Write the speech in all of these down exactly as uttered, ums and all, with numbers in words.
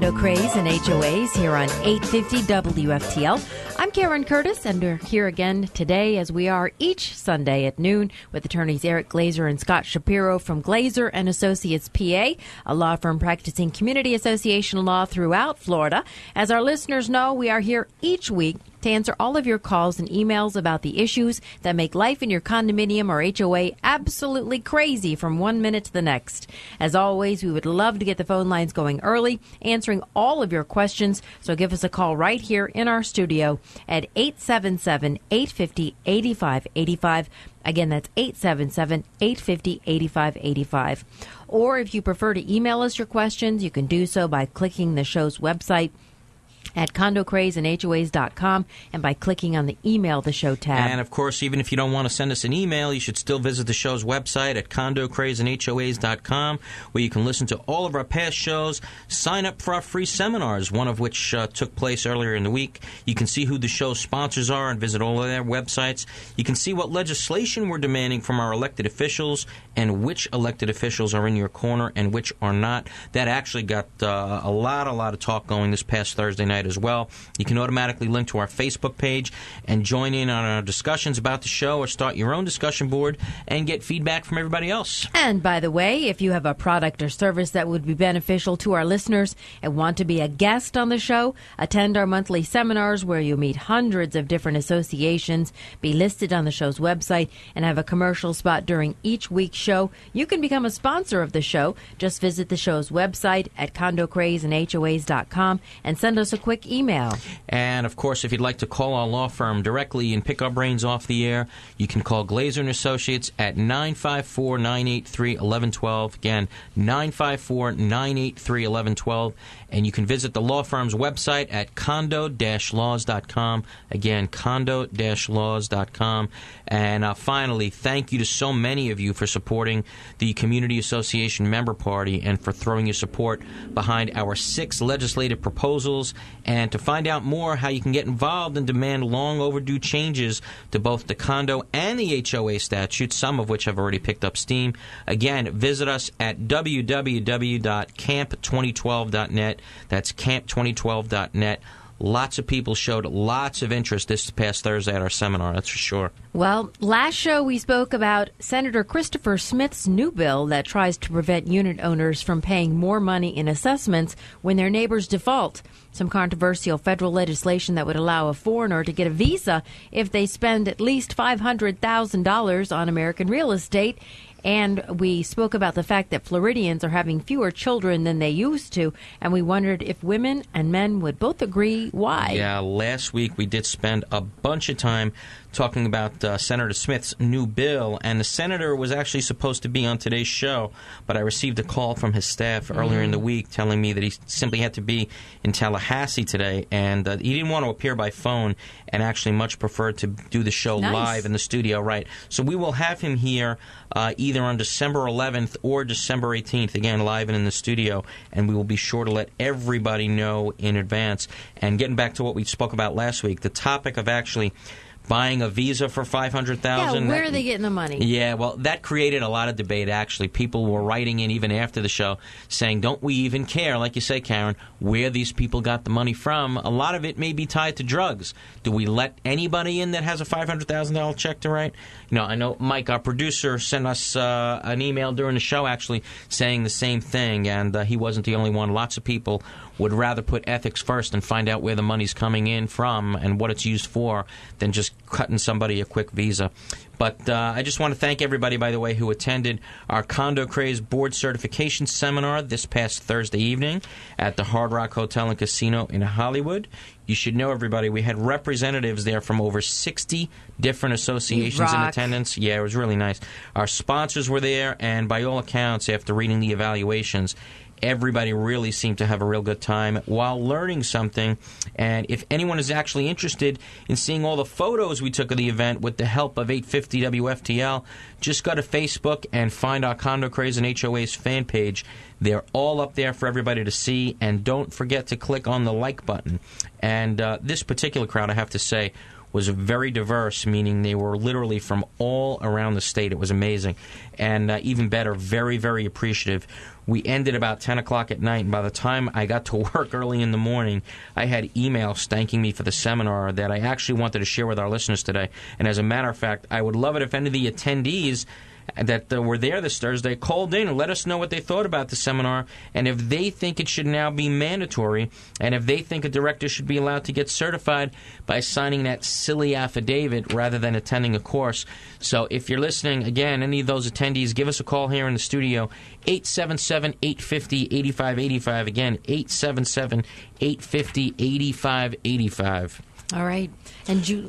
Condo Craze and H O As here on eight fifty W F T L. I'm Karen Curtis, and we're here again today as we are each Sunday at noon with attorneys Eric Glazer and Scott Shapiro from Glazer and Associates P A, a law firm practicing community association law throughout Florida. As our listeners know, we are here each week to answer all of your calls and emails about the issues that make life in your condominium or H O A absolutely crazy from one minute to the next. As always, we would love to get the phone lines going early, answering all of your questions, so give us a call right here in our studio at eight seven seven, eight five zero, eight five eight five. Again, that's eight seven seven, eight five zero, eight five eight five. Or if you prefer to email us your questions, you can do so by clicking the show's website at condo craze and H O As dot com and by clicking on the Email the Show tab. And, of course, even if you don't want to send us an email, you should still visit the show's website at condo craze and H O As dot com, where you can listen to all of our past shows, sign up for our free seminars, one of which uh, took place earlier in the week. You can see who the show's sponsors are and visit all of their websites. You can see what legislation we're demanding from our elected officials and which elected officials are in your corner and which are not. That actually got uh, a lot, a lot of talk going this past Thursday night as well. You can automatically link to our Facebook page and join in on our discussions about the show, or start your own discussion board and get feedback from everybody else. And by the way, if you have a product or service that would be beneficial to our listeners and want to be a guest on the show, attend our monthly seminars where you meet hundreds of different associations, be listed on the show's website, and have a commercial spot during each week's show. You can become a sponsor of the show. Just visit the show's website at condo craze and H O As dot com and send us a quick email. And, of course, if you'd like to call our law firm directly and pick our brains off the air, you can call Glazer and Associates at nine five four, nine eight three, one one one two. Again, nine five four, nine eight three, one one one two. And you can visit the law firm's website at condo dash laws dot com. Again, condo dash laws dot com. And uh, finally, thank you to so many of you for supporting the Community Association Member Party and for throwing your support behind our six legislative proposals. And to find out more how you can get involved and demand long overdue changes to both the condo and the H O A statutes, some of which have already picked up steam, again, visit us at w w w dot camp twenty twelve dot net. That's camp twenty twelve dot net. Lots of people showed lots of interest this past Thursday at our seminar, that's for sure. Well, last show we spoke about Senator Christopher Smith's new bill that tries to prevent unit owners from paying more money in assessments when their neighbors default. Some controversial federal legislation that would allow a foreigner to get a visa if they spend at least five hundred thousand dollars on American real estate. And we spoke about the fact that Floridians are having fewer children than they used to, and we wondered if women and men would both agree why. Yeah, last week we did spend a bunch of time talking about uh, Senator Smith's new bill, and the senator was actually supposed to be on today's show, but I received a call from his staff mm. earlier in the week telling me that he simply had to be in Tallahassee today, and uh, he didn't want to appear by phone and actually much preferred to do the show nice. live in the studio, right? So we will have him here uh, either on December eleventh or December eighteenth, again, live and in the studio, and we will be sure to let everybody know in advance. And getting back to what we spoke about last week, the topic of actually buying a visa for five hundred thousand dollars. Yeah, where that, are they getting the money? Yeah, well, that created a lot of debate, actually. People were writing in even after the show saying, don't we even care, like you say, Karen, where these people got the money from? A lot of it may be tied to drugs. Do we let anybody in that has a five hundred thousand dollars check to write? You know, I know Mike, our producer, sent us uh, an email during the show, actually, saying the same thing, and uh, he wasn't the only one. Lots of people would rather put ethics first and find out where the money's coming in from and what it's used for than just cutting somebody a quick visa. But uh, I just want to thank everybody, by the way, who attended our Condo Craze Board Certification Seminar this past Thursday evening at the Hard Rock Hotel and Casino in Hollywood. You should know, everybody, we had representatives there from over sixty different associations in attendance. Yeah, it was really nice. Our sponsors were there, and by all accounts, after reading the evaluations, everybody really seemed to have a real good time while learning something. And if anyone is actually interested in seeing all the photos we took of the event with the help of eight fifty W F T L, just go to Facebook and find our Condo Craze and H O A's fan page. They're all up there for everybody to see. And don't forget to click on the like button. And uh, this particular crowd, I have to say, was very diverse, meaning they were literally from all around the state. It was amazing. And uh, even better, very, very appreciative. We ended about ten o'clock at night, and by the time I got to work early in the morning, I had emails thanking me for the seminar that I actually wanted to share with our listeners today. And as a matter of fact, I would love it if any of the attendees that uh, were there this Thursday called in and let us know what they thought about the seminar, and if they think it should now be mandatory, and if they think a director should be allowed to get certified by signing that silly affidavit rather than attending a course. So if you're listening, again, any of those attendees, give us a call here in the studio, eight seven seven, eight five zero, eight five eight five. Again, eight seven seven, eight five zero, eight five eight five. All right. And Ju-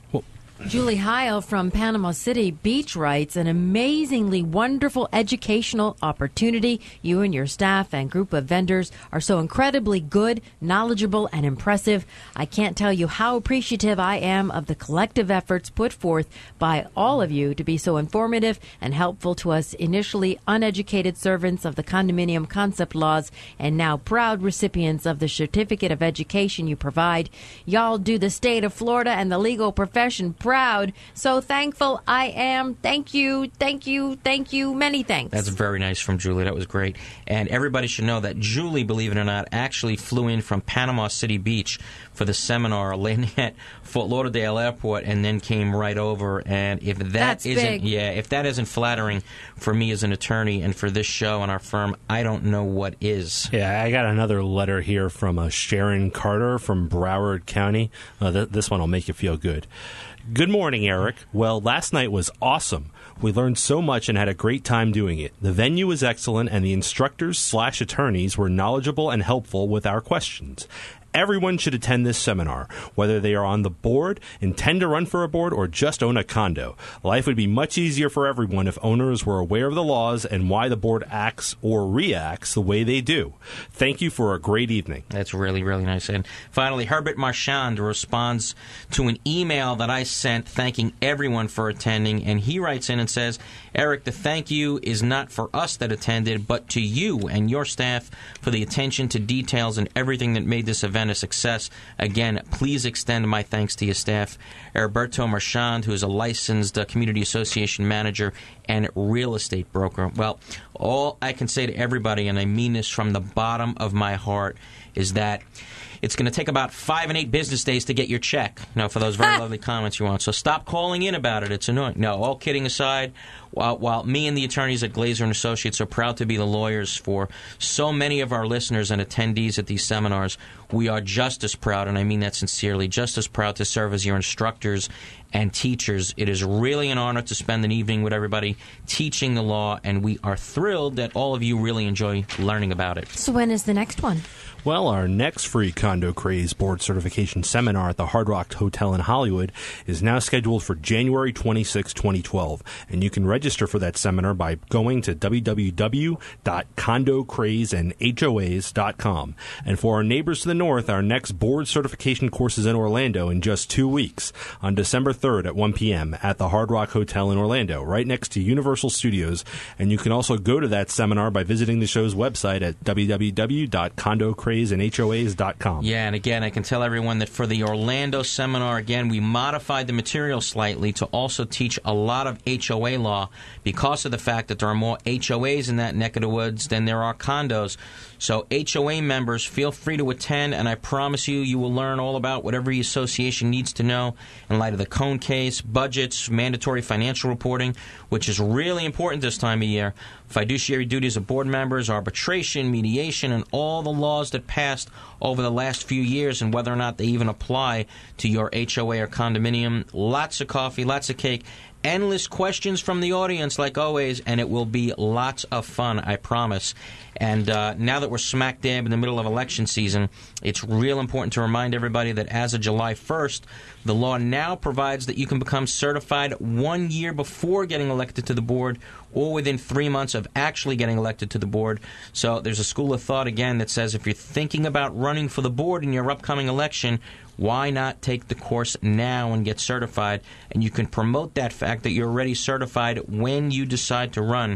Julie Heil from Panama City Beach writes, an amazingly wonderful educational opportunity. You and your staff and group of vendors are so incredibly good, knowledgeable, and impressive. I can't tell you how appreciative I am of the collective efforts put forth by all of you to be so informative and helpful to us initially uneducated servants of the condominium concept laws and now proud recipients of the certificate of education you provide. Y'all do the state of Florida and the legal profession proud. So thankful I am. Thank you, thank you, thank you. Many thanks. That's very nice from Julie. That was great. And everybody should know that Julie, believe it or not, actually flew in from Panama City Beach for the seminar, landing at Fort Lauderdale Airport, and then came right over. And if that That's isn't, big. yeah, if that isn't flattering for me as an attorney and for this show and our firm, I don't know what is. Yeah, I got another letter here from uh, Sharon Carter from Broward County. Uh, th- this one will make you feel good. Good morning, Eric. Well, last night was awesome. We learned so much and had a great time doing it. The venue was excellent, and the instructors slash attorneys were knowledgeable and helpful with our questions. Everyone should attend this seminar, whether they are on the board, intend to run for a board, or just own a condo. Life would be much easier for everyone if owners were aware of the laws and why the board acts or reacts the way they do. Thank you for a great evening. That's really, really nice. And finally, Herbert Marchand responds to an email that I sent thanking everyone for attending, and he writes in and says, Eric, the thank you is not for us that attended, but to you and your staff for the attention to details and everything that made this event a success. Again, please extend my thanks to your staff. Herberto Marchand, who is a licensed uh, community association manager and real estate broker. Well, all I can say to everybody, and I mean this from the bottom of my heart, is that it's going to take about five and eight business days to get your check. Now, for those very lovely comments you want. So stop calling in about it. It's annoying. No, all kidding aside, while, while me and the attorneys at Glazer and Associates are proud to be the lawyers for so many of our listeners and attendees at these seminars, we are just as proud, and I mean that sincerely, just as proud to serve as your instructors and teachers. It is really an honor to spend an evening with everybody teaching the law, and we are thrilled that all of you really enjoy learning about it. So when is the next one? Well, our next free Condo Craze board certification seminar at the Hard Rock Hotel in Hollywood is now scheduled for January twenty-sixth, twenty twelve, and you can register for that seminar by going to w w w dot condo craze and h o a s dot com. And for our neighbors to the north, our next board certification course is in Orlando in just two weeks on December third at one p.m. at the Hard Rock Hotel in Orlando, right next to Universal Studios. And you can also go to that seminar by visiting the show's website at w w w dot condo craze and h o a s dot com. Yeah, and again, I can tell everyone that for the Orlando seminar, again, we modified the material slightly to also teach a lot of H O A law because of the fact that there are more H O As in that neck of the woods than there are condos. So H O A members, feel free to attend, and I promise you, you will learn all about what every association needs to know in light of the Cone case, budgets, mandatory financial reporting, which is really important this time of year, fiduciary duties of board members, arbitration, mediation, and all the laws that passed over the last few years and whether or not they even apply to your H O A or condominium. Lots of coffee, lots of cake, endless questions from the audience, like always, and it will be lots of fun, I promise. And uh, now that we're smack dab in the middle of election season, it's real important to remind everybody that as of July first, the law now provides that you can become certified one year before getting elected to the board or within three months of actually getting elected to the board. So there's a school of thought, again, that says if you're thinking about running for the board in your upcoming election, why not take the course now and get certified? And you can promote that fact that you're already certified when you decide to run.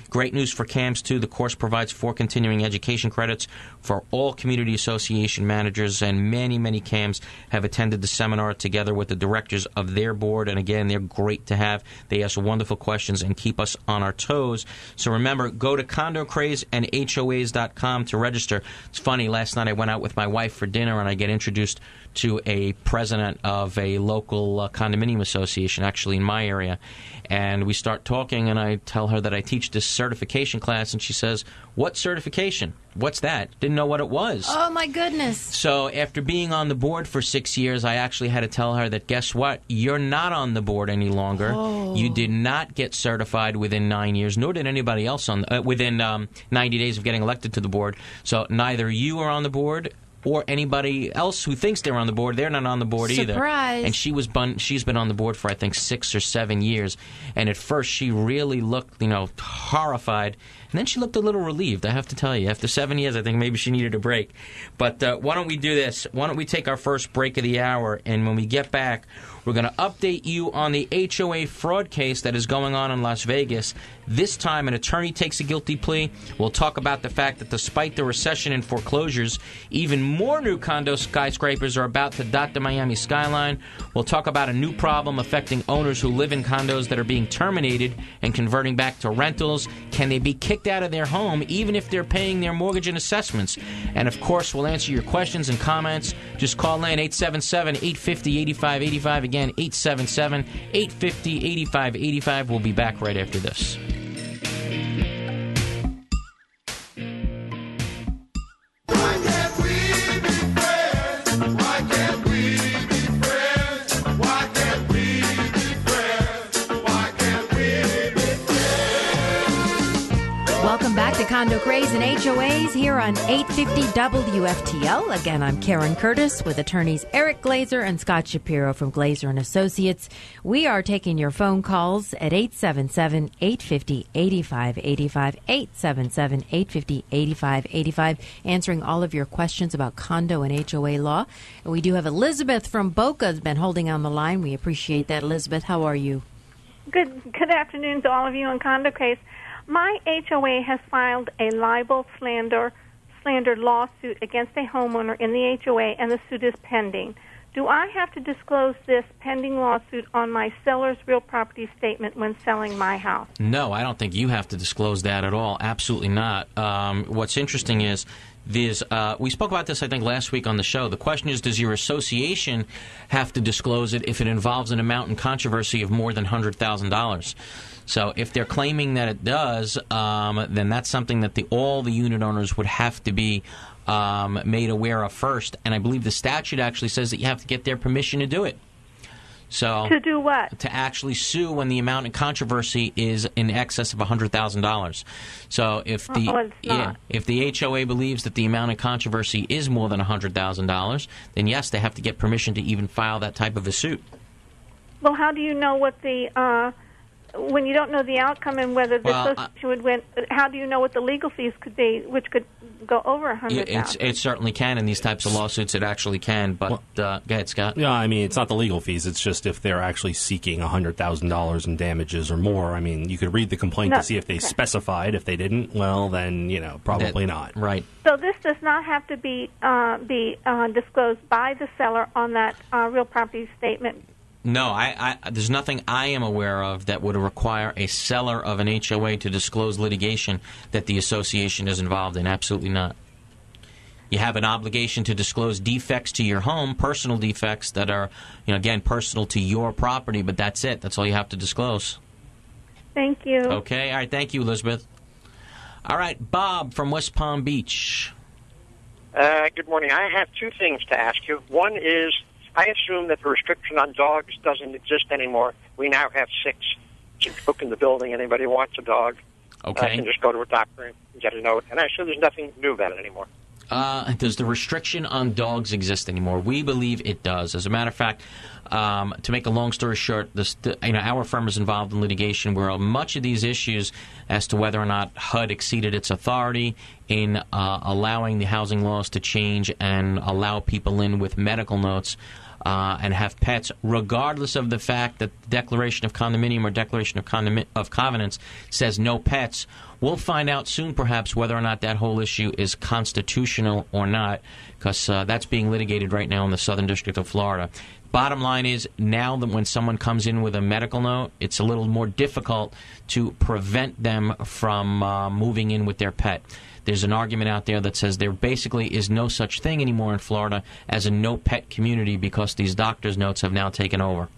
Great news for C A Ms, too. The course provides four continuing education credits for all community association managers, and many, many C A Ms have attended the seminar together with the directors of their board. And again, they're great to have. They ask wonderful questions and keep us on our toes. So remember, go to Condo Craze and H O As dot com to register. It's funny, last night I went out with my wife for dinner and I get introduced to a president of a local uh, condominium association, actually in my area. And we start talking, and I tell her that I teach this certification class, and she says, "What certification? What's that?" Didn't know what it was. Oh, my goodness. So after being on the board for six years, I actually had to tell her that, guess what? You're not on the board any longer. Oh. You did not get certified within nine years, nor did anybody else on uh, within um, ninety days of getting elected to the board. So neither you are on the board or anybody else who thinks they're on the board. They're not on the board either. Surprise. And she was bun- she's been on the board for, I think, six or seven years. And at first, she really looked, you know, horrified. And then she looked a little relieved, I have to tell you. After seven years, I think maybe she needed a break. But uh, why don't we do this? Why don't we take our first break of the hour, and when we get back, we're going to update you on the H O A fraud case that is going on in Las Vegas. This time, an attorney takes a guilty plea. We'll talk about the fact that despite the recession and foreclosures, even more new condo skyscrapers are about to dot the Miami skyline. We'll talk about a new problem affecting owners who live in condos that are being terminated and converting back to rentals. Can they be kicked out of their home even if they're paying their mortgage and assessments? And, of course, we'll answer your questions and comments. Just call in eight seven seven, eight five zero, eight five eight five. Again, eight seven seven, eight five zero, eight five eight five. We'll be back right after this. Welcome back to Condo Craze and H O As here on eight fifty W F T L. Again, I'm Karen Curtis with attorneys Eric Glazer and Scott Shapiro from Glazer and Associates. We are taking your phone calls at eight seven seven, eight five zero, eight five eight five, eight seven seven, eight five zero, eight five eight five, answering all of your questions about condo and H O A law. And we do have Elizabeth from Boca has been holding on the line. We appreciate that. Elizabeth, how are you? Good, good afternoon to all of you on Condo Craze. My H O A has filed a libel slander slander lawsuit against a homeowner in the H O A, and the suit is pending. Do I have to disclose this pending lawsuit on my seller's real property statement when selling my house? No, I don't think you have to disclose that at all. Absolutely not. Um, what's interesting is There's, uh, we spoke about this, I think, last week on the show. The question is, does your association have to disclose it if it involves an amount in controversy of more than one hundred thousand dollars? So if they're claiming that it does, um, then that's something that the, all the unit owners would have to be um, made aware of first. And I believe the statute actually says that you have to get their permission to do it. So to do what? To actually sue when the amount in controversy is in excess of one hundred thousand dollars. So if the oh, it's not. yeah, if the H O A believes that the amount in controversy is more than one hundred thousand dollars, then yes, they have to get permission to even file that type of a suit. Well, how do you know what the uh, when you don't know the outcome and whether the Well, association would win? How do you know what the legal fees could be, which could go over one hundred thousand Yeah, dollars? it's, it certainly can in these types of lawsuits. It actually can. But uh, go ahead, Scott. Yeah, I mean, it's not the legal fees. It's just if they're actually seeking one hundred thousand dollars in damages or more. I mean, you could read the complaint No. to see if they Okay. specified. If they didn't, well, then, you know, probably That- not. Right. So this does not have to be uh, be uh, disclosed by the seller on that uh, real property statement. No, I, I, there's nothing I am aware of that would require a seller of an H O A to disclose litigation that the association is involved in. Absolutely not. You have an obligation to disclose defects to your home, personal defects that are, you know, again, personal to your property, but that's it. That's all you have to disclose. Thank you. Okay. All right. Thank you, Elizabeth. All right. Bob from West Palm Beach. Uh, good morning. I have two things to ask you. One is, I assume that the restriction on dogs doesn't exist anymore. We now have six. You can book in the building. Anybody who wants a dog uh, Okay. can just go to a doctor and get a note. And I assume there's nothing new about it anymore. Uh, does the restriction on dogs exist anymore? We believe it does. As a matter of fact, um, to make a long story short, this, the, you know, our firm is involved in litigation where much of these issues as to whether or not H U D exceeded its authority in uh, allowing the housing laws to change and allow people in with medical notes uh, and have pets, regardless of the fact that the Declaration of Condominium or Declaration of, Condom- of Covenants says no pets. We'll find out soon, perhaps, whether or not that whole issue is constitutional or not, because uh, that's being litigated right now in the Southern District of Florida. Bottom line is, now that when someone comes in with a medical note, it's a little more difficult to prevent them from uh, moving in with their pet. There's an argument out there that says there basically is no such thing anymore in Florida as a no-pet community because these doctor's notes have now taken over.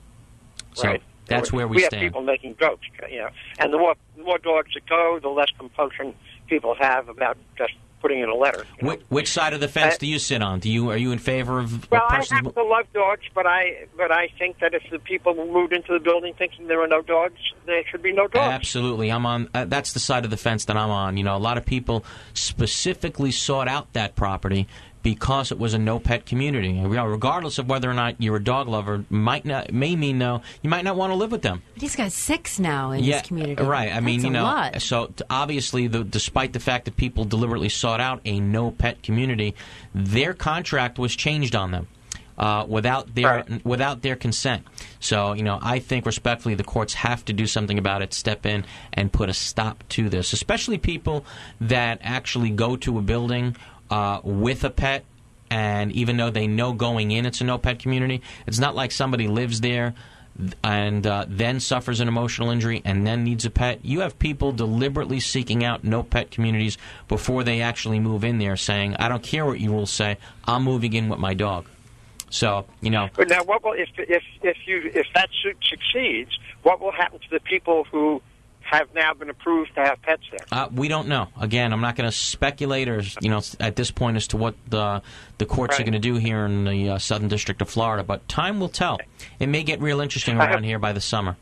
So right. That's where we, we stand. We have people making jokes, you know, and the more, the more dogs that go, the less compunction people have about just putting in a letter. You know? Which, which side of the fence uh, do you sit on? Do you are you in favor of? Well, I person's... happen to love dogs, but I but I think that if the people moved into the building thinking there are no dogs, there should be no dogs. Absolutely, I'm on. Uh, that's the side of the fence that I'm on. You know, a lot of people specifically sought out that property because it was a no-pet community. You know, regardless of whether or not you're a dog lover, might not may mean no. You might not want to live with them. But he's got six now in yeah, his community. Right. I That's mean, you a know, lot. so t- obviously, the, despite the fact that people deliberately sought out a no-pet community, their contract was changed on them. Uh, without their right. without their consent. So, you know, I think respectfully the courts have to do something about it, step in and put a stop to this, especially people that actually go to a building uh, with a pet, and even though they know going in it's a no-pet community, it's not like somebody lives there and uh, then suffers an emotional injury and then needs a pet. You have people deliberately seeking out no-pet communities before they actually move in there, saying, I don't care what you will say, I'm moving in with my dog. So, you know. But now, what will if if if you if that suit succeeds? What will happen to the people who have now been approved to have pets there? Uh, we don't know. Again, I'm not going to speculate, or you know, at this point as to what the the courts right. are going to do here in the uh, Southern District of Florida. But time will tell. It may get real interesting around have, here by the summer.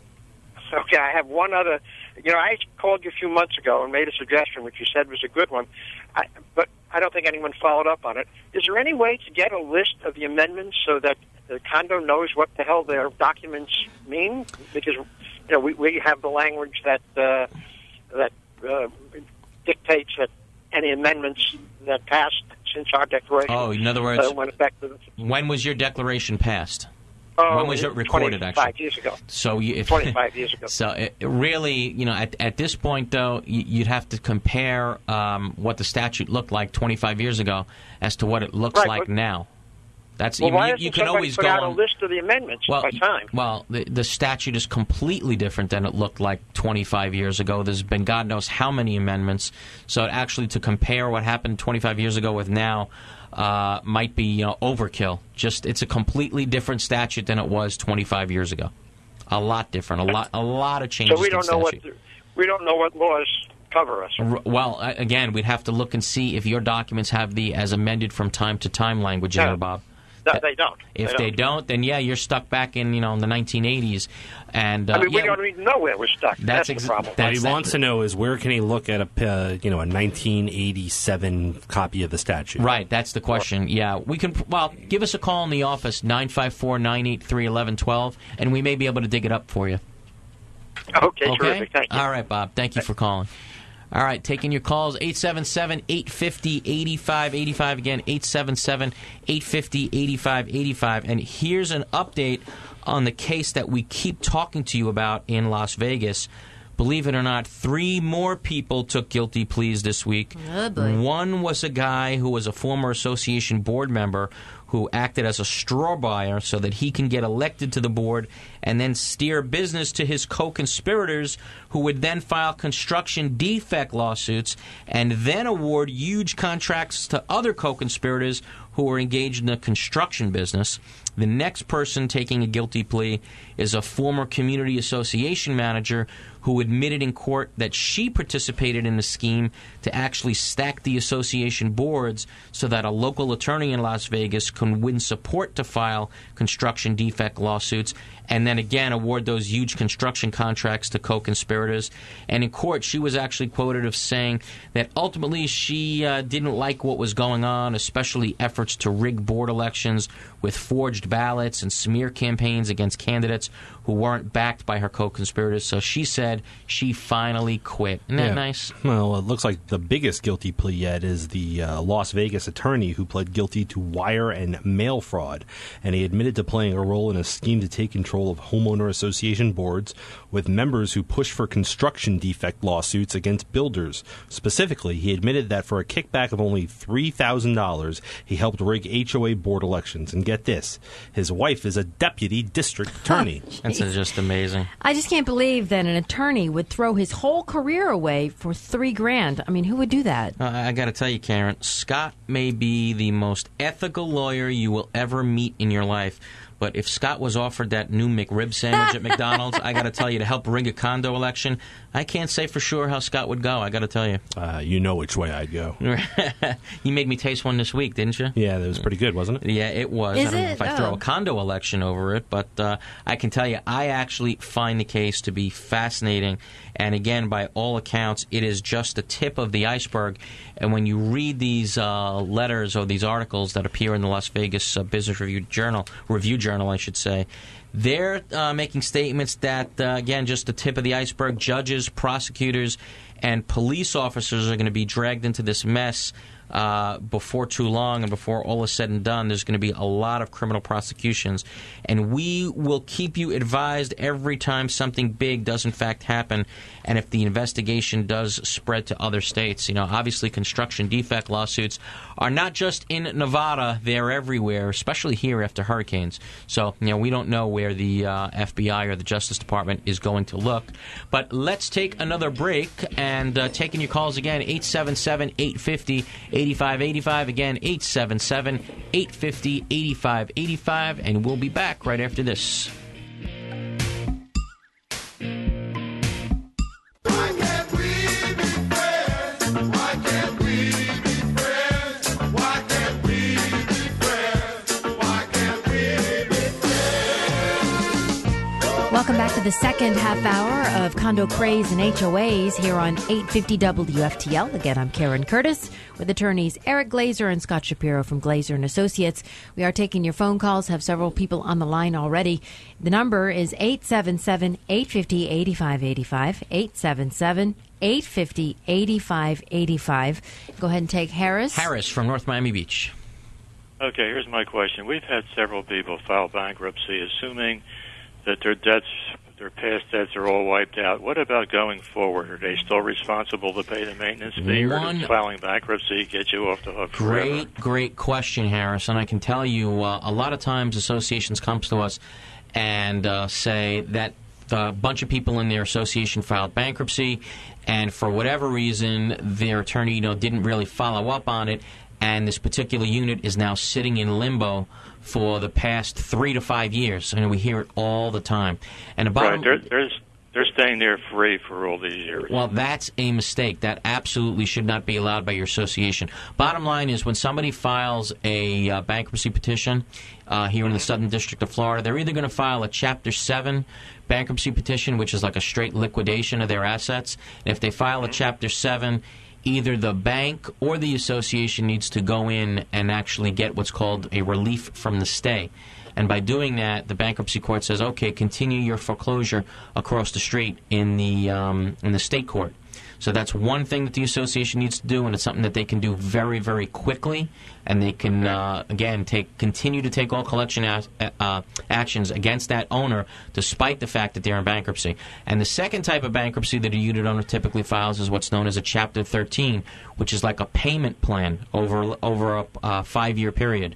Okay, I have one other. You know, I called you a few months ago and made a suggestion, which you said was a good one, I, but I don't think anyone followed up on it. Is there any way to get a list of the amendments so that the condo knows what the hell their documents mean? Because you know, we, we have the language that uh, that uh, dictates that any amendments that passed since our declaration. Oh, in other words, uh, went effective. When was your declaration passed? Oh, when was it recorded? twenty-five Actually, years ago. So you, if, twenty-five years ago. So it, really, you know, at, at this point, though, you, you'd have to compare um, what the statute looked like twenty-five years ago as to what it looks right, like but, now. That's well, you, why you, doesn't you can somebody always put go out on a list of the amendments well, by time. Well, the, the statute is completely different than it looked like twenty-five years ago. There's been God knows how many amendments. So actually, to compare what happened twenty-five years ago with now uh, might be you know, overkill. Just it's a completely different statute than it was twenty-five years ago. A lot different. A lot. A lot of changes. So we don't to the know what statute. we don't know what laws cover us. Well, again, we'd have to look and see if your documents have the as amended from time to time language in No. there, Bob. No, they don't. If they they don't. don't, then yeah, you're stuck back in you know in the nineteen eighties. And uh, I mean, we yeah, don't even know where we're stuck. That's That's, ex- the problem. that's- What he wants to know is where can he look at a uh, you know a nineteen eighty-seven copy of the statute? Right, that's the question. Yeah, we can. Well, give us a call in the office nine five four, nine eight three, one one one two, and we may be able to dig it up for you. Okay, Okay. terrific. Thank you. All right, Bob. Thank you for calling. All right, taking your calls, eight seven seven, eight five zero, eight five eight five. Again, eight seven seven, eight five zero, eight five eight five. And here's an update on the case that we keep talking to you about in Las Vegas. Believe it or not, three more people took guilty pleas this week. Oh, boy. One was a guy who was a former association board member who acted as a straw buyer so that he can get elected to the board and then steer business to his co-conspirators who would then file construction defect lawsuits and then award huge contracts to other co-conspirators who were engaged in the construction business. The next person taking a guilty plea is a former community association manager who admitted in court that she participated in the scheme to actually stack the association boards so that a local attorney in Las Vegas can win support to file construction defect lawsuits and then again award those huge construction contracts to co-conspirators. And in court, she was actually quoted as saying that ultimately she uh, didn't like what was going on, especially efforts efforts to rig board elections with forged ballots and smear campaigns against candidates who weren't backed by her co-conspirators. So she said she finally quit. Isn't that Yeah. nice? Well, it looks like the biggest guilty plea yet is the uh, Las Vegas attorney who pled guilty to wire and mail fraud, and he admitted to playing a role in a scheme to take control of homeowner association boards with members who push for construction defect lawsuits against builders. Specifically, he admitted that for a kickback of only three thousand dollars, he helped rig H O A board elections. And get this, his wife is a deputy district attorney. That's just amazing. I just can't believe that an attorney would throw his whole career away for three grand. I mean, who would do that? Uh, I got to tell you, Karen, Scott may be the most ethical lawyer you will ever meet in your life. But if Scott was offered that new McRib sandwich at McDonald's, I got to tell you, to help rig a condo election, I can't say for sure how Scott would go. I got to tell you. Uh, you know which way I'd go. You made me taste one this week, didn't you? Yeah, that was pretty good, wasn't it? Yeah, it was. Is I don't know it? if I Oh. throw a condo election over it, but uh, I can tell you, I actually find the case to be fascinating. And again, by all accounts, it is just the tip of the iceberg. And when you read these uh, letters or these articles that appear in the Las Vegas uh, Business Review Journal, Review Journal, I should say, they're uh, making statements that, uh, again, just the tip of the iceberg. Judges, prosecutors, and police officers are going to be dragged into this mess uh, before too long, and before all is said and done, there's going to be a lot of criminal prosecutions. And we will keep you advised every time something big does in fact happen, and if the investigation does spread to other states. You know, obviously construction defect lawsuits are not just in Nevada, they're everywhere, especially here after hurricanes. So, you know, we don't know where the uh, F B I or the Justice Department is going to look. But let's take another break, and uh, taking your calls again, eight seven seven, eight five zero, eight five eight five. Again, eight seven seven, eight five zero, eight five eight five. And we'll be back right after this. Welcome back to the second half hour of Condo Craze and H O As here on eight fifty W F T L. Again, I'm Karen Curtis with attorneys Eric Glazer and Scott Shapiro from Glazer and Associates. We are taking your phone calls, have several people on the line already. The number is eight seven seven, eight five zero, eight five eight five, eight seven seven, eight five zero, eight five eight five. Go ahead and take Harris. Harris from North Miami Beach. Okay, here's my question. We've had several people file bankruptcy assuming that their debts, their past debts are all wiped out. What about going forward? Are they still responsible to pay the maintenance fee, or One- does filing bankruptcy get you off the hook forever? Great, great question, Harris. And I can tell you, uh, a lot of times associations come to us and uh, say that a bunch of people in their association filed bankruptcy, and for whatever reason, their attorney, you know, didn't really follow up on it, and this particular unit is now sitting in limbo for the past three to five years. And we hear it all the time. And the bottom, Right, they're, they're, they're staying there free for all these years. well, that's a mistake. That absolutely should not be allowed by your association. Bottom line is, when somebody files a uh, bankruptcy petition uh, here in the Southern District of Florida, they're either going to file a Chapter seven bankruptcy petition, which is like a straight liquidation of their assets. And if they file a Chapter seven, either the bank or the association needs to go in and actually get what's called a relief from the stay. And by doing that, the bankruptcy court says, okay, continue your foreclosure across the street in the um, in the state court. So that's one thing that the association needs to do, and it's something that they can do very, very quickly. And they can, uh, again, take continue to take all collection a- uh, actions against that owner, despite the fact that they're in bankruptcy. And the second type of bankruptcy that a unit owner typically files is what's known as a Chapter thirteen, which is like a payment plan over over a uh, five-year period.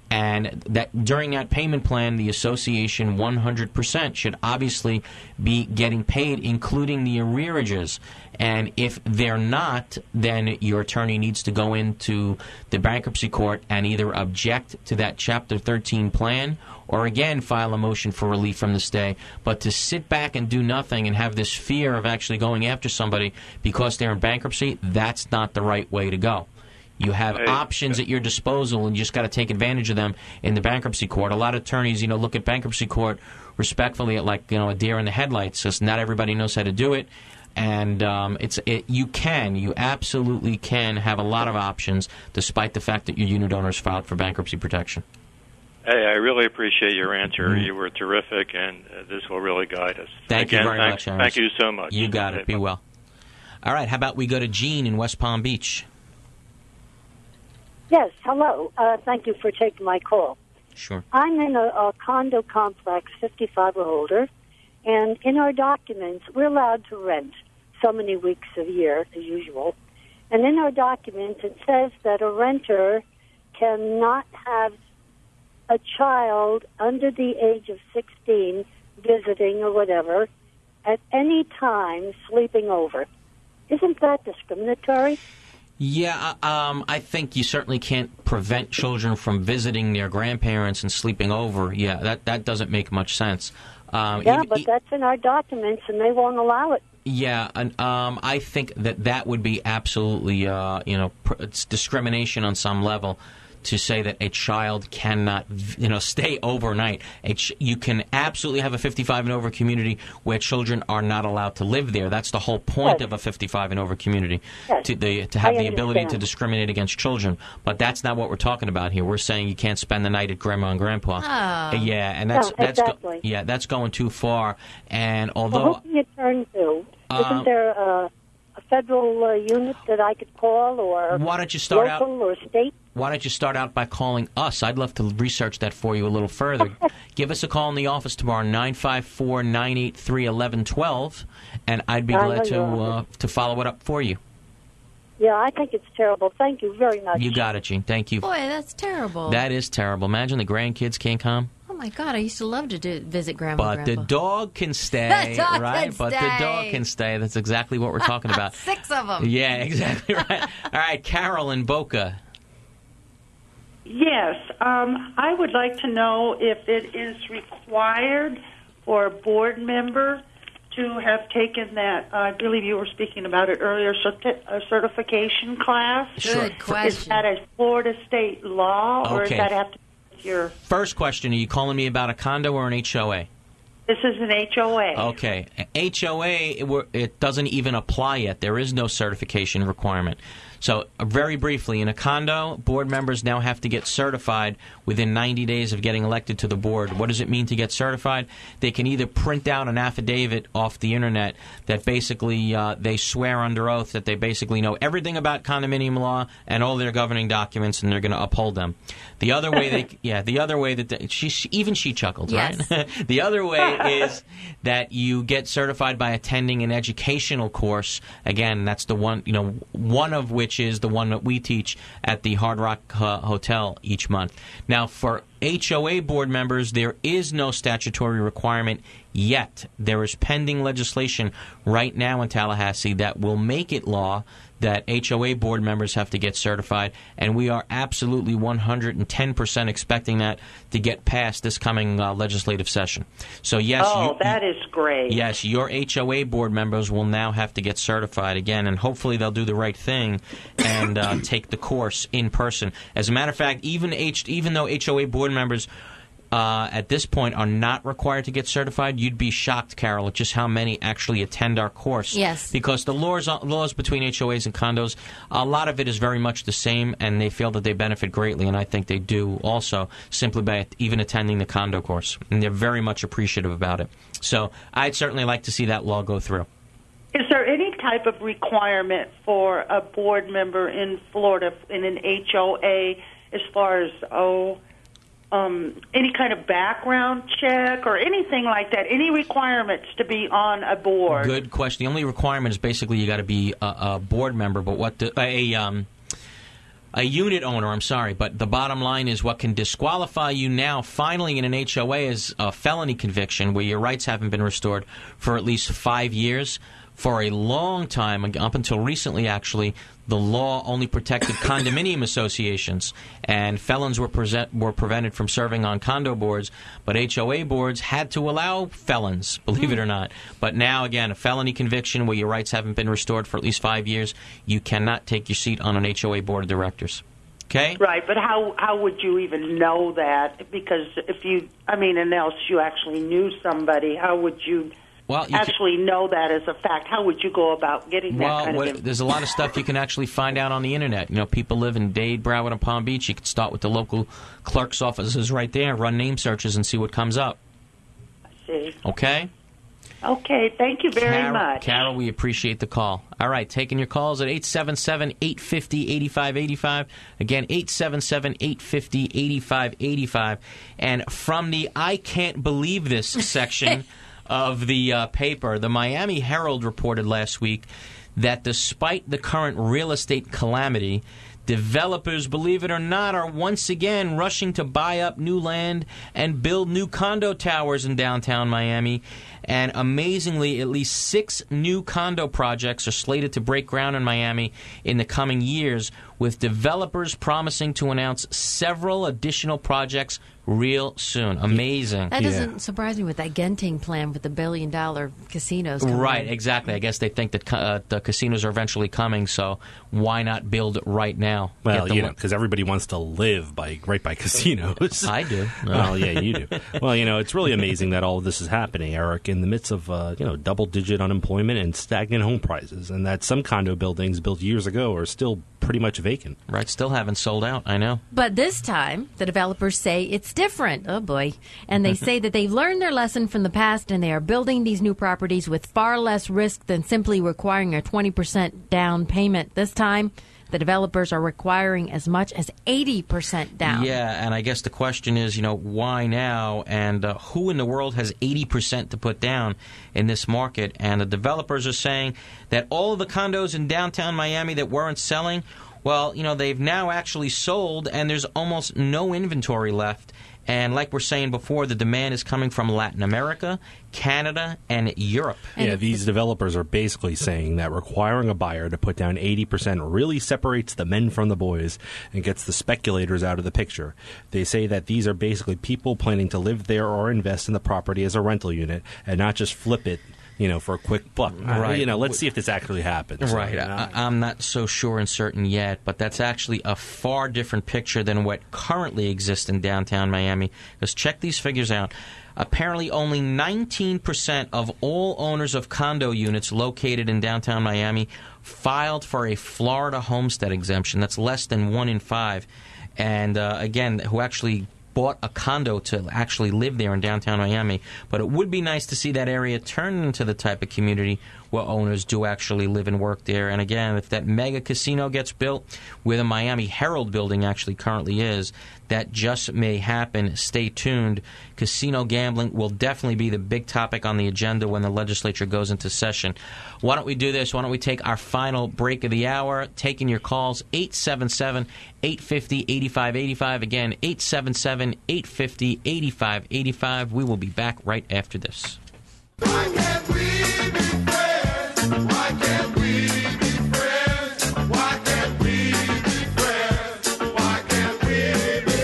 And that during that payment plan, the association one hundred percent should obviously be getting paid, including the arrearages. And if they're not, then your attorney needs to go into the bankruptcy court and either object to that Chapter thirteen plan or, again, file a motion for relief from the stay. But to sit back and do nothing and have this fear of actually going after somebody because they're in bankruptcy, that's not the right way to go. You have Hey, options at your disposal, and you just got to take advantage of them in the bankruptcy court. A lot of attorneys, you know, look at bankruptcy court respectfully at like, you know, a deer in the headlights. Just not everybody knows how to do it. And um, it's it, you can, you absolutely can have a lot of options, despite the fact that your unit owners filed for bankruptcy protection. Hey, I really appreciate your answer. Mm-hmm. You were terrific, and uh, this will really guide us. Thank Again, you very thank, much, Aaron. Thank you so much. You got it. Be well. All right, how about we go to Jean in West Palm Beach? Yes, hello. Uh, thank you for taking my call. Sure. I'm in a, a condo complex, fifty-five or older, and in our documents, we're allowed to rent so many weeks a year, as usual. And in our documents, it says that a renter cannot have a child under the age of sixteen visiting or whatever at any time sleeping over. Isn't that discriminatory? Yeah, um, I think you certainly can't prevent children from visiting their grandparents and sleeping over. Yeah, that, that doesn't make much sense. Um, yeah, even, but that's in our documents, and they won't allow it. Yeah, and um, I think that that would be absolutely, uh, you know, pr- it's discrimination on some level to say that a child cannot, you know, stay overnight. A ch- you can absolutely have a fifty-five and over community where children are not allowed to live there. That's the whole point yes. of a fifty-five and over community, yes. to the to have I the understand. ability to discriminate against children. But that's not what we're talking about here. We're saying you can't spend the night at grandma and grandpa. Oh. Yeah, and that's no, that's exactly. go- yeah, that's going too far. And although well, who can you turn to? Uh, Isn't there a, a federal uh, unit that I could call, or why don't you start local out, or state? Why don't you start out by calling us? I'd love to research that for you a little further. Give us a call in the office tomorrow, nine five four, nine eight three, one one one two, and I'd be I glad to uh, to follow it up for you. Yeah, I think it's terrible. Thank you very much. You got it, Gene. Thank you. Boy, that's terrible. That is terrible. Imagine the grandkids can't come. Oh, my God. I used to love to do, visit Grandma But and Grandpa. the dog can stay, the dog right? can but stay. the dog can stay. That's exactly what we're talking about. Six of them. Yeah, exactly right. All right, Carol in Boca. Yes, um, I would like to know if it is required for a board member to have taken that, uh, I believe you were speaking about it earlier, certi- a certification class. Good question. Is that a Florida state law, or Okay. does that have to do with your... First question, are you calling me about a condo or an H O A? This is an H O A. Okay. H O A, it, were- it doesn't even apply yet. There is no certification requirement. So, uh, very briefly, in a condo, board members now have to get certified within ninety days of getting elected to the board. What does it mean to get certified? They can either print out an affidavit off the internet that basically uh, they swear under oath that they basically know everything about condominium law and all their governing documents, and they're going to uphold them. The other way, they, yeah, the other way that they, she, she even she chuckled, yes. right? The other way is that you get certified by attending an educational course. Again, that's the one, you know, one of which is the one that we teach at the Hard Rock uh, Hotel each month. Now, for H O A board members, there is no statutory requirement yet. There is pending legislation right now in Tallahassee that will make it law that H O A board members have to get certified, and we are absolutely one hundred ten percent expecting that to get passed this coming uh, legislative session. So, yes, Oh, you, that is great. Yes, your H O A board members will now have to get certified again, and hopefully they'll do the right thing and uh, take the course in person. As a matter of fact, even H, even though H O A board members uh, at this point are not required to get certified, you'd be shocked, Carol, at just how many actually attend our course. Yes. Because the laws laws between H O As and condos, a lot of it is very much the same, and they feel that they benefit greatly, and I think they do also, simply by even attending the condo course. And they're very much appreciative about it. So I'd certainly like to see that law go through. Is there any type of requirement for a board member in Florida in an H O A as far as, oh, um, any kind of background check or anything like that? Any requirements to be on a board? Good question. The only requirement is basically you got to be a, a board member, but what the, a um, a unit owner, I'm sorry, but the bottom line is what can disqualify you now finally in an H O A is a felony conviction where your rights haven't been restored for at least five years. For a long time, up until recently actually, the law only protected condominium associations, and felons were, present, were prevented from serving on condo boards, but H O A boards had to allow felons, believe it or not. But now, again, a felony conviction where your rights haven't been restored for at least five years, you cannot take your seat on an H O A board of directors. Okay? Right, but how how would you even know that? Because if you, I mean, unless you actually knew somebody, how would you Well, you actually can, know that as a fact? How would you go about getting that well, kind what, of information? there's a lot of stuff you can actually find out on the internet. You know, people live in Dade, Broward, and Palm Beach. You can start with the local clerk's offices right there, run name searches, and see what comes up. I see. Okay? Okay, thank you very Carol, much. Carol, we appreciate the call. All right, taking your calls at eight seven seven, eight five zero, eight five eight five. Again, eight seven seven, eight five zero, eight five eight five. And from the I Can't Believe This section of the uh, paper, the Miami Herald reported last week that despite the current real estate calamity, developers, believe it or not, are once again rushing to buy up new land and build new condo towers in downtown Miami. And amazingly, at least six new condo projects are slated to break ground in Miami in the coming years, with developers promising to announce several additional projects real soon. Amazing. That doesn't yeah. surprise me with that Genting plan with the billion-dollar casinos coming Right, in. exactly. I guess they think that uh, the casinos are eventually coming, so why not build it right now? Well, you know, because everybody wants to live by right by casinos. I do. Well, yeah, you do. Well, you know, it's really amazing that all of this is happening, Eric, in the midst of, uh, you know, double-digit unemployment and stagnant home prices, and that some condo buildings built years ago are still pretty much vacant. Right, still haven't sold out, I know. But this time, the developers say it's different. Oh, boy. And they say that they've learned their lesson from the past, and they are building these new properties with far less risk than simply requiring a twenty percent down payment. This time, the developers are requiring as much as eighty percent down. Yeah, and I guess the question is, you know, why now? And uh, who in the world has eighty percent to put down in this market? And the developers are saying that all of the condos in downtown Miami that weren't selling, well, you know, they've now actually sold, and there's almost no inventory left. And like we're saying before, the demand is coming from Latin America, Canada, and Europe. Yeah, these developers are basically saying that requiring a buyer to put down eighty percent really separates the men from the boys and gets the speculators out of the picture. They say that these are basically people planning to live there or invest in the property as a rental unit and not just flip it, you know, for a quick buck. Right. You know, let's see if this actually happens. Right. You know? I, I'm not so sure and certain yet, but that's actually a far different picture than what currently exists in downtown Miami. Because check these figures out. Apparently, only nineteen percent of all owners of condo units located in downtown Miami filed for a Florida homestead exemption. That's less than one in five. And, uh, again, who actually bought a condo to actually live there in downtown Miami. But it would be nice to see that area turn into the type of community where owners do actually live and work there. And again, if that mega casino gets built, where the Miami Herald building actually currently is, that just may happen. Stay tuned. Casino gambling will definitely be the big topic on the agenda when the legislature goes into session. Why don't we do this? Why don't we take our final break of the hour, taking your calls, eight seven seven, eight five zero, eight five eight five. Again, eight seven seven, eight five zero, eight five eight five. We will be back right after this. Why can't we be friends? Why can't we be friends? Why can't we be friends? Why can't we be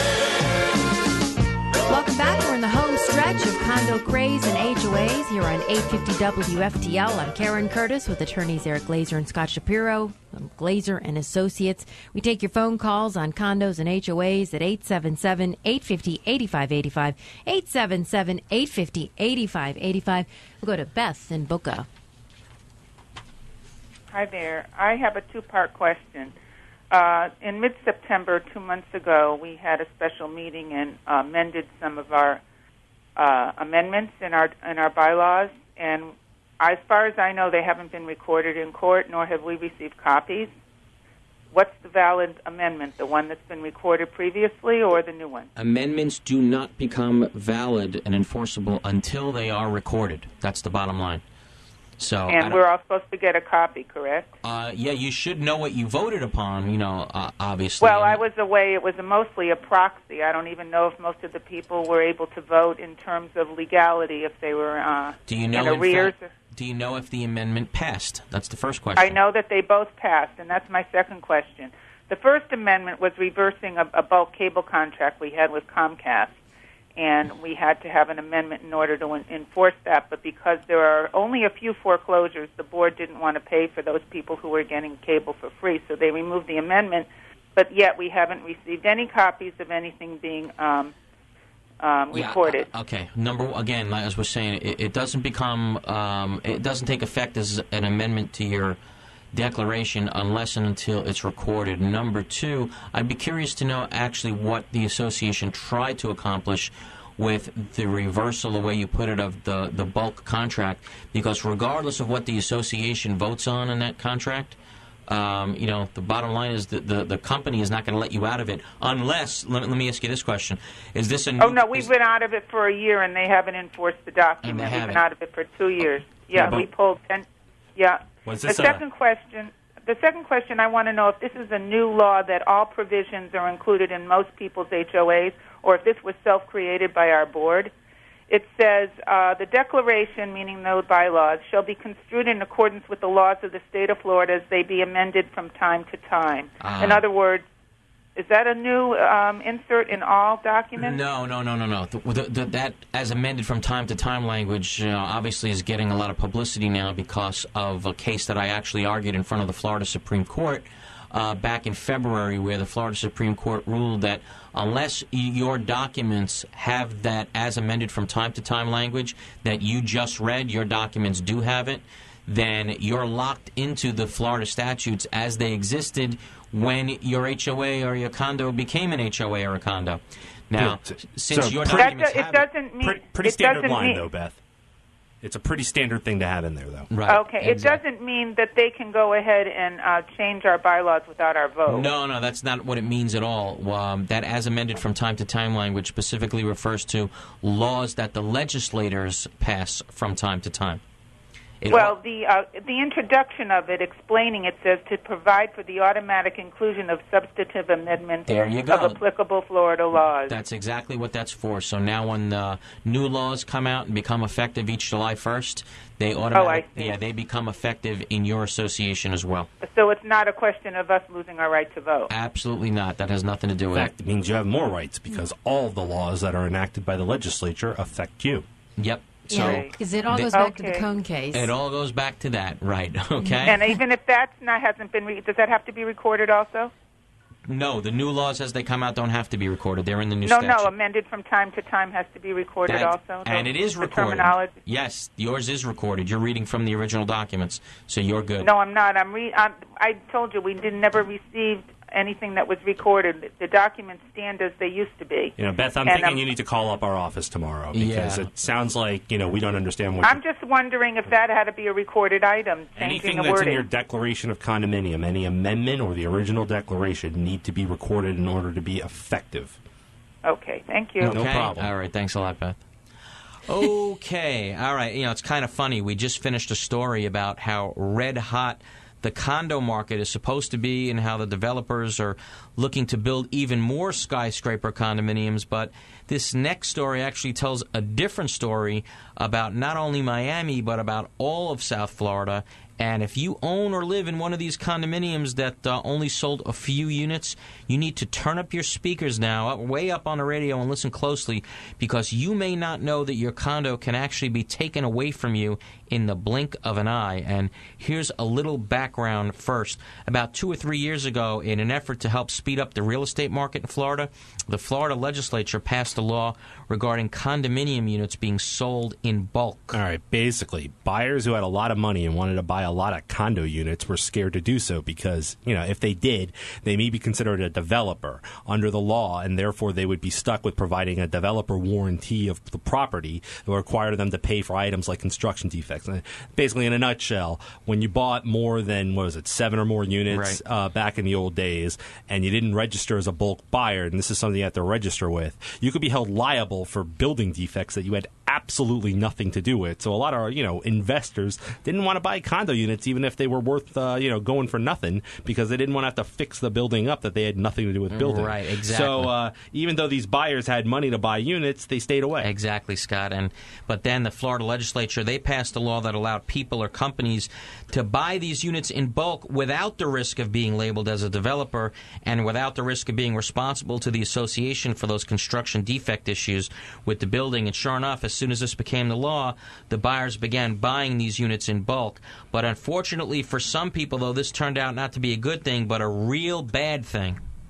friends? Welcome back. We're in the home stretch of condo craze and H O As here on eight fifty W F T L. I'm Karen Curtis with attorneys Eric Glazer and Scott Shapiro from Glazer and Associates. We take your phone calls on condos and H O As at eight seven seven, eight five zero, eight five eight five, eight seven seven, eight five zero, eight five eight five. We'll go to Beth in Boca. Hi there. I have a two-part question. Uh, in mid-September, two months ago, we had a special meeting and uh, amended some of our uh, amendments in our in our bylaws. And as far as I know, they haven't been recorded in court, nor have we received copies. What's the valid amendment, the one that's been recorded previously or the new one? Amendments do not become valid and enforceable until they are recorded. That's the bottom line. So, and we're all supposed to get a copy, correct? Uh, yeah, you should know what you voted upon, you know, uh, obviously. Well, I was away. It was a mostly a proxy. I don't even know if most of the people were able to vote in terms of legality, if they were uh, do you know in arrears. In fact, do you know if the amendment passed? That's the first question. I know that they both passed, and that's my second question. The first amendment was reversing a, a bulk cable contract we had with Comcast. And we had to have an amendment in order to enforce that. But because there are only a few foreclosures, the board didn't want to pay for those people who were getting cable for free. So they removed the amendment. But yet we haven't received any copies of anything being um, um, Yeah, recorded. uh, okay. Number again, as we're saying, it, it doesn't become, um, it doesn't take effect as an amendment to your declaration unless and until it's recorded. Number two, I'd be curious to know actually what the association tried to accomplish with the reversal, the way you put it, of the, the bulk contract, because regardless of what the association votes on in that contract, um, you know, the bottom line is that the, the company is not going to let you out of it unless, let, let me ask you this question, is this a new... Oh, no, we've been out of it for a year, and they haven't enforced the document. We've haven't. been out of it for two years. Yeah, Yeah, we but- pulled ten... Yeah. Was The this a- second question... The second question, I want to know if this is a new law that all provisions are included in most people's H O As, or if this was self-created by our board. It says, uh, the declaration, meaning the bylaws, shall be construed in accordance with the laws of the state of Florida as they be amended from time to time. Ah. In other words, is that a new um, insert in all documents? No, no, no, no, no. The, the, the, that, as amended from time to time language, uh, obviously is getting a lot of publicity now because of a case that I actually argued in front of the Florida Supreme Court uh, back in February, where the Florida Supreme Court ruled that unless y- your documents have that as amended from time to time language that you just read, your documents do have it, then you're locked into the Florida statutes as they existed when your H O A or your condo became an H O A or a condo. Now, Yeah, since so your pretty- documents That do- have it doesn't mean... Pretty, pretty it standard doesn't line, mean, though, Beth. It's a pretty standard thing to have in there, though. Right. Okay, it doesn't mean that they can go ahead and uh, change our bylaws without our vote. No, no, that's not what it means at all. Um, that as amended from time to time language specifically refers to laws that the legislators pass from time to time. It Well, the uh, the introduction of it, explaining it, says to provide for the automatic inclusion of substantive amendments There you go. of applicable Florida laws. That's exactly what that's for. So now when uh, new laws come out and become effective each July first, they automatically, see. yeah, they become effective in your association as well. So it's not a question of us losing our right to vote. Absolutely not. That has nothing to do In with fact, it means you have more rights because all of the laws that are enacted by the legislature affect you. it. Yep. So Yeah, because it all they- goes back to the Okay. Cone case. it all goes back to that, right? Okay. And even if that's not hasn't been, re- does that have to be recorded also? No, the new laws as they come out don't have to be recorded. They're in the new No, statute. no, amended from time to time has to be recorded That- also. and the- it is the recorded. Terminology. Yes, yours is recorded. You're reading from the original documents, so you're good. No, I'm not. I'm re- I'm, I told you we did never received anything that was recorded. The documents stand as they used to be. You know, Beth, I'm And, thinking um, you need to call up our office tomorrow because Yeah. it sounds like, you know, we don't understand what I'm you- just wondering if that had to be a recorded item, changing anything the that's wording. in your declaration of condominium, any amendment or the original declaration need to be recorded in order to be effective. Okay, thank you. No Okay? problem. All right, thanks a lot, Beth. Okay, all right. You know, it's kind of funny. We just finished a story about how red hot the condo market is supposed to be and how the developers are looking to build even more skyscraper condominiums. But this next story actually tells a different story about not only Miami, but about all of South Florida. And if you own or live in one of these condominiums that uh, only sold a few units, you need to turn up your speakers now, up, way up on the radio, and listen closely, because you may not know that your condo can actually be taken away from you in the blink of an eye. And here's a little background first. About two or three years ago, in an effort to help speed up the real estate market in Florida, the Florida legislature passed a law regarding condominium units being sold in bulk. All right, basically, buyers who had a lot of money and wanted to buy a lot of condo units were scared to do so because, you know, if they did, they may be considered a developer under the law, and therefore they would be stuck with providing a developer warranty of the property that would require them to pay for items like construction defects. And basically, in a nutshell, when you bought more than, what was it, seven or more units Right. uh, back in the old days, and you didn't register as a bulk buyer, and this is something you have to register with, you could be held liable for building defects that you had absolutely nothing to do with. So a lot of, you know, investors didn't want to buy condo units even if they were worth, uh, you know, going for nothing, because they didn't want to have to fix the building up that they had nothing to do with building. Right, exactly. So uh, even though these buyers had money to buy units, they stayed away. Exactly, Scott. And but then the Florida legislature, they passed a law that allowed people or companies to buy these units in bulk without the risk of being labeled as a developer and without the risk of being responsible to the association for those construction defect issues with the building. And sure enough, as soon as this became the law, the buyers began buying these units in bulk. But unfortunately for some people, though, this turned out not to be a good thing, but a real bad thing.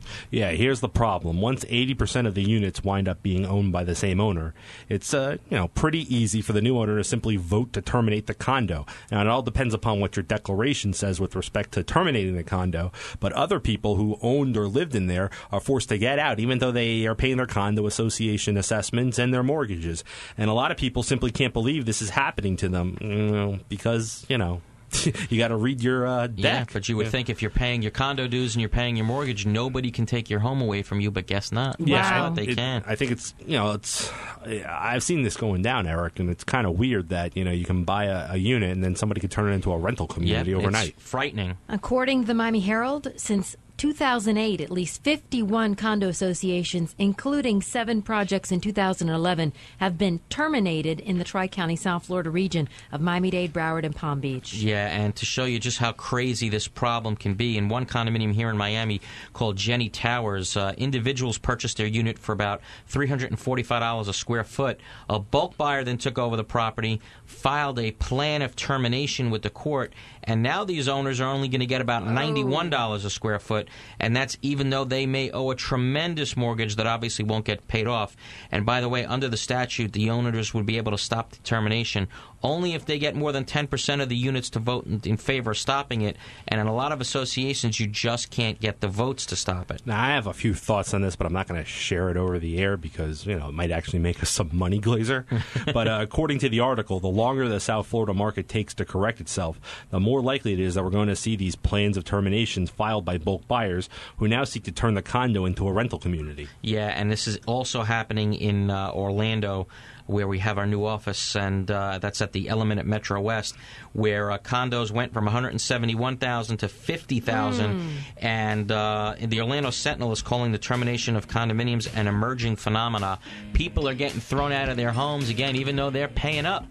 Yeah, here's the problem. Once eighty percent of the units wind up being owned by the same owner, it's uh, you know pretty easy for the new owner to simply vote to terminate the condo. Now, it all depends upon what your declaration says with respect to terminating the condo, but other people who owned or lived in there are forced to get out, even though they are paying their condo association assessments and their mortgages. And a lot of people simply can't believe this is happening to them, you know, because, you know, you got to read your uh, deck. Yeah, but you would Yeah. think if you're paying your condo dues and you're paying your mortgage, nobody can take your home away from you, but guess not. Yeah, Guess I- what? They it- can. I think it's you know it's I've seen this going down, Eric, and it's kind of weird that you know you can buy a, a unit and then somebody could turn it into a rental community Yep, overnight. It's frightening. According to the Miami Herald, since two thousand eight, at least fifty-one condo associations, including seven projects in two thousand eleven, have been terminated in the Tri-County South Florida region of Miami-Dade, Broward, and Palm Beach. Yeah, and to show you just how crazy this problem can be, in one condominium here in Miami called Jenny Towers, uh, individuals purchased their unit for about three hundred forty-five dollars a square foot. A bulk buyer then took over the property, filed a plan of termination with the court, and now these owners are only going to get about ninety-one dollars a square foot, and that's even though they may owe a tremendous mortgage that obviously won't get paid off. And by the way, under the statute, the owners would be able to stop the termination only if they get more than ten percent of the units to vote in, in favor of stopping it. And in a lot of associations, you just can't get the votes to stop it. Now, I have a few thoughts on this, but I'm not going to share it over the air because, you know, it might actually make us some money, Glazer. But uh, according to the article, the longer the South Florida market takes to correct itself, the more likely it is that we're going to see these plans of terminations filed by bulk buyers who now seek to turn the condo into a rental community. Yeah, and this is also happening in uh, Orlando, where we have our new office, and uh, that's at the Element at Metro West, where uh, condos went from one hundred seventy-one thousand to fifty thousand, Mm. and uh, the Orlando Sentinel is calling the termination of condominiums an emerging phenomena. People are getting thrown out of their homes again, even though they're paying up.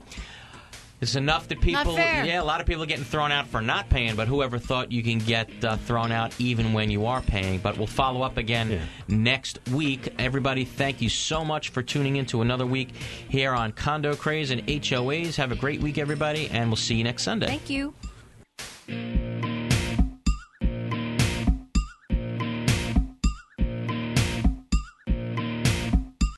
It's enough that people, Not fair. yeah, a lot of people are getting thrown out for not paying, but whoever thought you can get uh, thrown out even when you are paying. But we'll follow up again Yeah. next week. Everybody, thank you so much for tuning in to another week here on Condo Craze and H O As. Have a great week, everybody, and we'll see you next Sunday. Thank you.